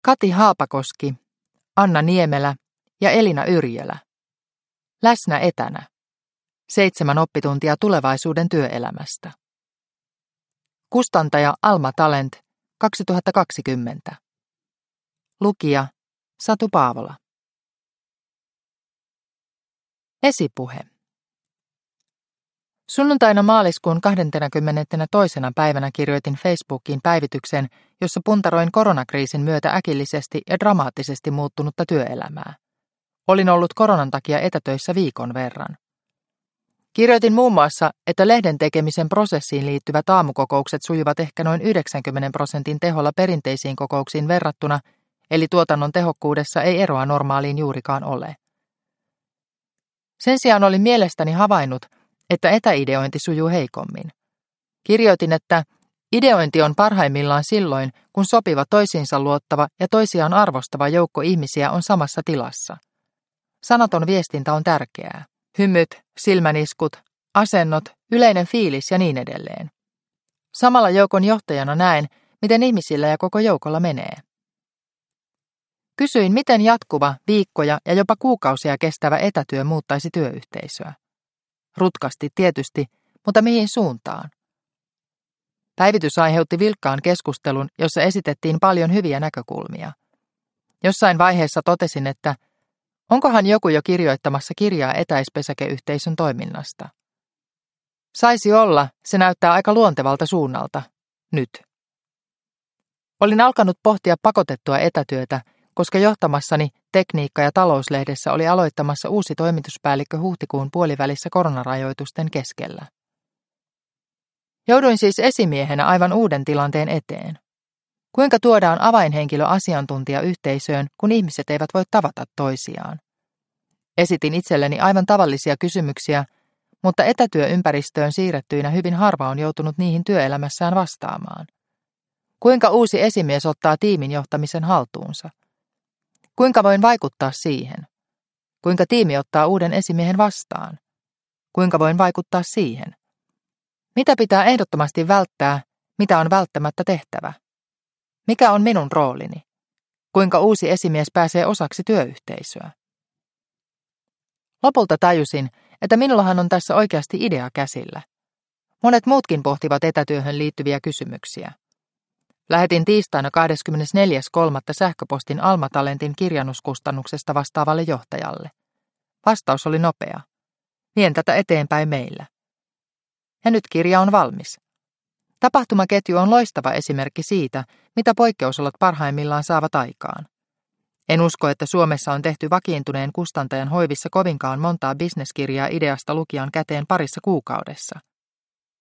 Kati Haapakoski, Anna Niemelä ja Elina Yrjölä. Läsnä etänä. 7 oppituntia tulevaisuuden työelämästä. Kustantaja Alma Talent 2020. Lukija Satu Paavola. Esipuhe. Sunnuntaina maaliskuun 22. päivänä kirjoitin Facebookiin päivityksen, jossa puntaroin koronakriisin myötä äkillisesti ja dramaattisesti muuttunutta työelämää. Olin ollut koronan takia etätöissä viikon verran. Kirjoitin muun muassa, että lehden tekemisen prosessiin liittyvät aamukokoukset sujuvat ehkä noin 90% teholla perinteisiin kokouksiin verrattuna, eli tuotannon tehokkuudessa ei eroa normaaliin juurikaan ole. Sen sijaan olin mielestäni havainnut, että etäideointi sujuu heikommin. Kirjoitin, että ideointi on parhaimmillaan silloin, kun sopiva toisiinsa luottava ja toisiaan arvostava joukko ihmisiä on samassa tilassa. Sanaton viestintä on tärkeää. Hymyt, silmäniskut, asennot, yleinen fiilis ja niin edelleen. Samalla joukon johtajana näen, miten ihmisillä ja koko joukolla menee. Kysyin, miten jatkuva, viikkoja ja jopa kuukausia kestävä etätyö muuttaisi työyhteisöä. Rutkasti tietysti, mutta mihin suuntaan? Päivitys aiheutti vilkkaan keskustelun, jossa esitettiin paljon hyviä näkökulmia. Jossain vaiheessa totesin, että onkohan joku jo kirjoittamassa kirjaa etäispesäkeyhteisön toiminnasta. Saisi olla, se näyttää aika luontevalta suunnalta. Nyt. Olin alkanut pohtia pakotettua etätyötä, koska johtamassani Tekniikka- ja talouslehdessä oli aloittamassa uusi toimituspäällikkö huhtikuun puolivälissä koronarajoitusten keskellä. Jouduin siis esimiehenä aivan uuden tilanteen eteen. Kuinka tuodaan avainhenkilö asiantuntija yhteisöön, kun ihmiset eivät voi tavata toisiaan? Esitin itselleni aivan tavallisia kysymyksiä, mutta etätyöympäristöön siirrettyinä hyvin harva on joutunut niihin työelämässään vastaamaan. Kuinka uusi esimies ottaa tiimin johtamisen haltuunsa? Kuinka voin vaikuttaa siihen? Kuinka tiimi ottaa uuden esimiehen vastaan? Kuinka voin vaikuttaa siihen? Mitä pitää ehdottomasti välttää, mitä on välttämättä tehtävä? Mikä on minun roolini? Kuinka uusi esimies pääsee osaksi työyhteisöä? Lopulta tajusin, että minullahan on tässä oikeasti idea käsillä. Monet muutkin pohtivat etätyöhön liittyviä kysymyksiä. Lähetin tiistaina 24.3. sähköpostin Alma Talentin kirjannuskustannuksesta vastaavalle johtajalle. Vastaus oli nopea. Vien tätä eteenpäin meillä. Ja nyt kirja on valmis. Tapahtumaketju on loistava esimerkki siitä, mitä poikkeusolot parhaimmillaan saavat aikaan. En usko, että Suomessa on tehty vakiintuneen kustantajan hoivissa kovinkaan montaa bisneskirjaa ideasta lukijan käteen parissa kuukaudessa.